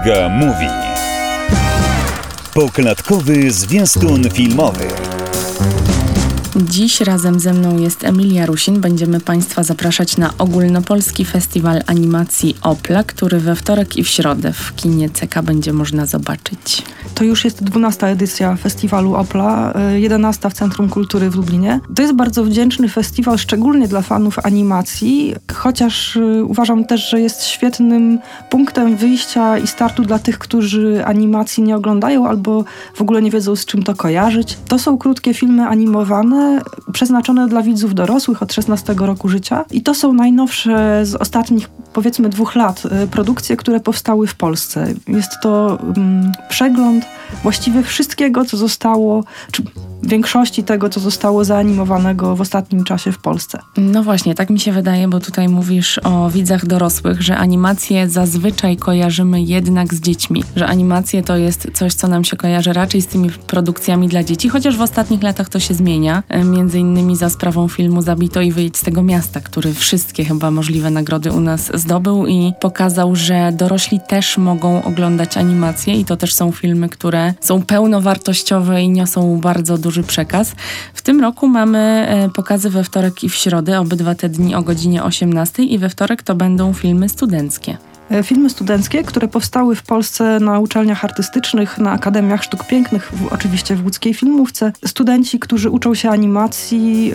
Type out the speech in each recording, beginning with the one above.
Mega Movie. Poklatkowy zwiastun filmowy. Dziś razem ze mną jest Emilia Rusin. Będziemy Państwa zapraszać na ogólnopolski festiwal animacji Opla, który we wtorek i w środę w kinie CK będzie można zobaczyć. To już jest 12. edycja festiwalu Opla, 11. w Centrum Kultury w Lublinie. To jest bardzo wdzięczny festiwal, szczególnie dla fanów animacji, chociaż uważam też, że jest świetnym punktem wyjścia i startu dla tych, którzy animacji nie oglądają albo w ogóle nie wiedzą, z czym to kojarzyć. To są krótkie filmy animowane, przeznaczone dla widzów dorosłych od 16 roku życia i to są najnowsze z ostatnich, powiedzmy, 2 lat produkcje, które powstały w Polsce. Jest to przegląd właściwie wszystkiego, co zostało, czy większości tego, co zostało zaanimowanego w ostatnim czasie w Polsce. No właśnie, tak mi się wydaje, bo tutaj mówisz o widzach dorosłych, że animacje zazwyczaj kojarzymy jednak z dziećmi, że animacje to jest coś, co nam się kojarzy raczej z tymi produkcjami dla dzieci, chociaż w ostatnich latach to się zmienia, między innymi za sprawą filmu Zabito i wyjedź z tego miasta, który wszystkie chyba możliwe nagrody u nas zdobył i pokazał, że dorośli też mogą oglądać animacje i to też są filmy, które są pełnowartościowe i niosą bardzo duży przekaz. W tym roku mamy pokazy we wtorek i w środę, obydwa te dni o godzinie 18 i we wtorek to będą filmy studenckie. Filmy studenckie, które powstały w Polsce na uczelniach artystycznych, na Akademiach Sztuk Pięknych, oczywiście w łódzkiej filmówce. Studenci, którzy uczą się animacji,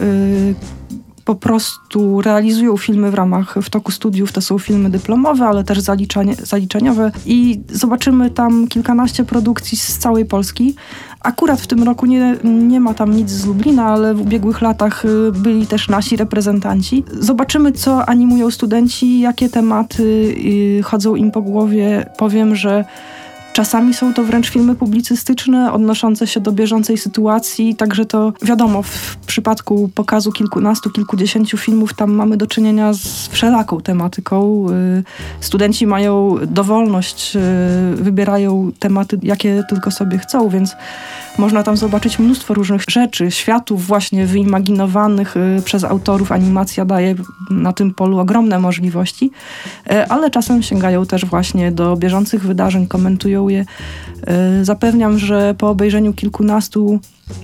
po prostu realizują filmy w toku studiów. To są filmy dyplomowe, ale też zaliczeniowe i zobaczymy tam kilkanaście produkcji z całej Polski. Akurat w tym roku nie ma tam nic z Lublina, ale w ubiegłych latach byli też nasi reprezentanci. Zobaczymy, co animują studenci, jakie tematy chodzą im po głowie. Powiem, że czasami są to wręcz filmy publicystyczne, odnoszące się do bieżącej sytuacji, także to wiadomo, w przypadku pokazu kilkunastu, kilkudziesięciu filmów tam mamy do czynienia z wszelaką tematyką. Studenci mają dowolność, wybierają tematy, jakie tylko sobie chcą, więc można tam zobaczyć mnóstwo różnych rzeczy, światów właśnie wyimaginowanych przez autorów. Animacja daje na tym polu ogromne możliwości, ale czasem sięgają też właśnie do bieżących wydarzeń, komentują je. Zapewniam, że po obejrzeniu kilkunastu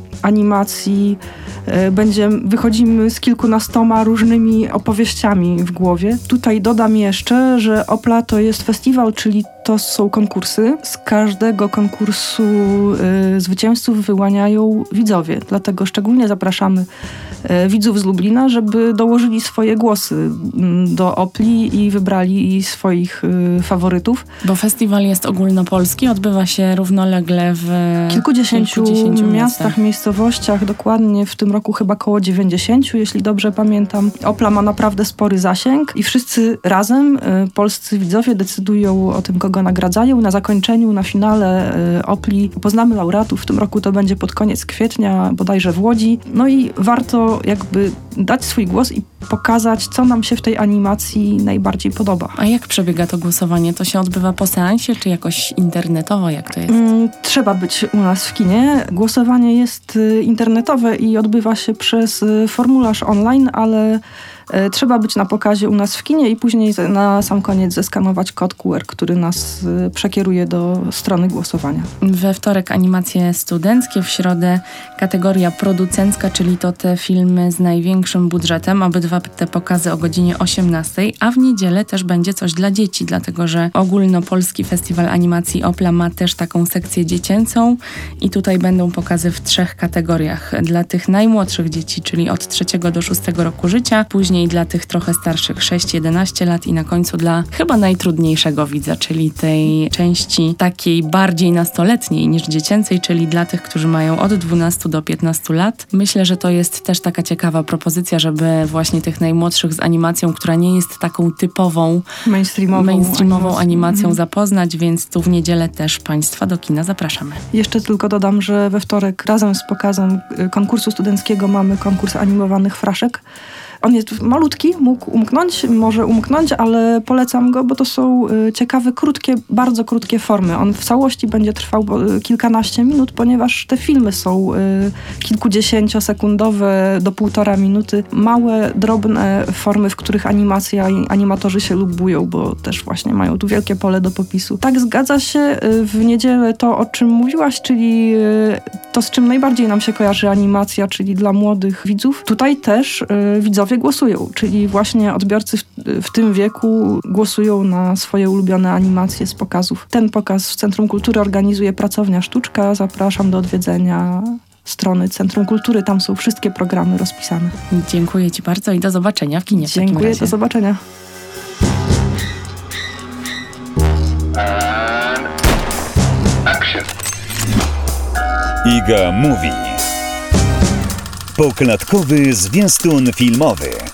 animacji wychodzimy z kilkunastoma różnymi opowieściami w głowie. Tutaj dodam jeszcze, że Opla to jest festiwal, czyli to są konkursy. Z każdego konkursu zwycięzców wyłaniają widzowie. Dlatego szczególnie zapraszamy widzów z Lublina, żeby dołożyli swoje głosy do Opli i wybrali swoich faworytów. Bo festiwal jest ogólnopolski, odbywa się równolegle w kilkudziesięciu miastach, miejscowościach, dokładnie w tym roku chyba koło 90, jeśli dobrze pamiętam. Opla ma naprawdę spory zasięg i wszyscy razem, polscy widzowie, decydują o tym, kogo nagradzają. Na zakończeniu, na finale Opli poznamy laureatów. W tym roku to będzie pod koniec kwietnia, bodajże w Łodzi. No i warto jakby dać swój głos i pokazać, co nam się w tej animacji najbardziej podoba. A jak przebiega to głosowanie? To się odbywa po seansie, czy jakoś internetowo? Jak to jest? Trzeba być u nas w kinie. Głosowanie jest internetowe i odbywa się przez formularz online, ale trzeba być na pokazie u nas w kinie i później na sam koniec zeskanować kod QR, który nas przekieruje do strony głosowania. We wtorek animacje studenckie, w środę kategoria producencka, czyli to te filmy z największym budżetem, obydwa te pokazy o godzinie 18, a w niedzielę też będzie coś dla dzieci, dlatego że ogólnopolski festiwal animacji Opla ma też taką sekcję dziecięcą i tutaj będą pokazy w 3 kategoriach. Dla tych najmłodszych dzieci, czyli od 3 do 6 roku życia, później dla tych trochę starszych 6-11 lat i na końcu dla chyba najtrudniejszego widza, czyli tej części takiej bardziej nastoletniej niż dziecięcej, czyli dla tych, którzy mają od 12 do 15 lat. Myślę, że to jest też taka ciekawa propozycja, żeby właśnie tych najmłodszych z animacją, która nie jest taką typową mainstreamową animacją zapoznać, więc tu w niedzielę też Państwa do kina zapraszamy. Jeszcze tylko dodam, że we wtorek razem z pokazem konkursu studenckiego mamy konkurs animowanych fraszek. On jest malutki, może umknąć, ale polecam go, bo to są ciekawe, krótkie, bardzo krótkie formy. On w całości będzie trwał kilkanaście minut, ponieważ te filmy są kilkudziesięciosekundowe do 1,5 minuty. Małe, drobne formy, w których animacja i animatorzy się lubują, bo też właśnie mają tu wielkie pole do popisu. Tak, zgadza się. W niedzielę to, o czym mówiłaś, czyli to, z czym najbardziej nam się kojarzy animacja, czyli dla młodych widzów. Tutaj też widzowie głosują, czyli właśnie odbiorcy w tym wieku głosują na swoje ulubione animacje z pokazów. Ten pokaz w Centrum Kultury organizuje Pracownia Sztuczka. Zapraszam do odwiedzenia strony Centrum Kultury. Tam są wszystkie programy rozpisane. Dziękuję Ci bardzo i do zobaczenia w kinie. Dziękuję, do zobaczenia. Iga Mówi. Poklatkowy zwiastun filmowy.